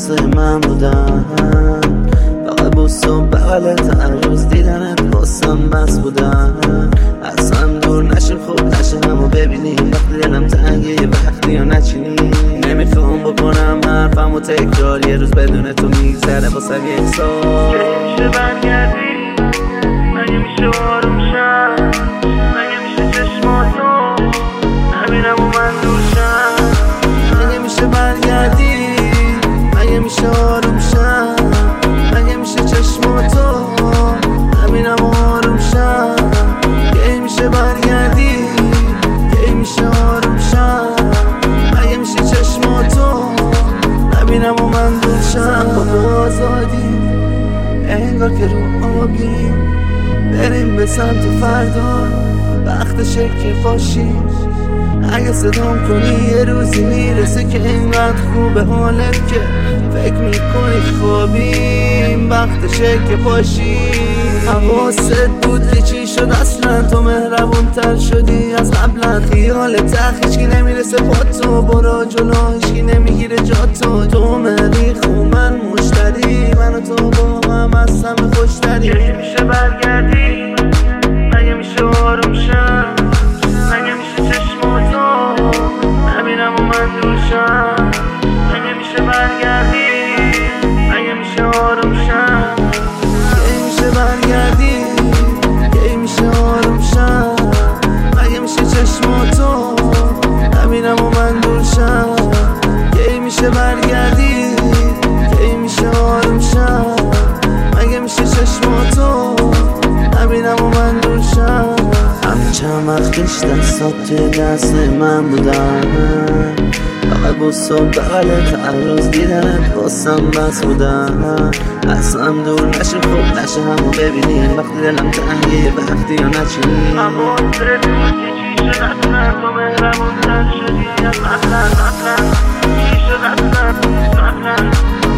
دست من بودن، فقط بوس و بغلت هر روز دیدنت واسم بس بودن. اصلا دور نشیم خوب نشه همو ببینی، وقتی دلم تنگه یه وقتی یا نچینی. نمیخوام بکنم حرفمو تکرار، یه روز بدون تو میگذره واسم یک سال. میشه برگردی، مگه میشه آروم شم، مگه میشه چشماتو نبینم و من دور شم. مگه میشه برگردی، مگه میشه آروم شم، مگه میشه چشماتو نبینم و آروم شم. کی میشه برگردی، کی میشه آروم شم، مگه میشه چشماتو نبینم و من دور شم. با آزادی انگار که رو آبی بریم به سمت فردا، وقتشه که باشیم. اگه صدام کنی یه روزی میرسه که اینقدر خوبه حالت که فکر میکنی خوابیم، وقتشه که باشی. حواست بود که چی شد اصلا، تو مهربون تر شدی از قبلا. خیالت هیچکی نمیرسه با تو، برو جلو هیچکی نمیگیره جا تو. تو مریخ و من مشتری، من و تو با هم از همه خوشتری. کی میشه برگردی، مگه میشه آروم شم، مگه میشه چشماتو نبینم و من دور شم. مگه میشه برگردی، مگه میشه آروم شم، کی میشه برگردی، کی میشه آروم شم، مگه میشه چشماتو نبینم و من دور شم. کی میشه برگردی، کی میشه آروم شم، مگه میشه چشماتو نبینم و من دور شم. چند وقتش دستات توی دست من بودن، فقط بوس و بغلت هر روز دیدنت واسم بس بودن. اصلا دور نشیم خوب نشه همو ببینیم، وقتی دلم تنگه یه وقتی یا نچینی. اما درت بود که چی شد اصلا، تو مهربون تر شدی از اصلا. چی شد اصلا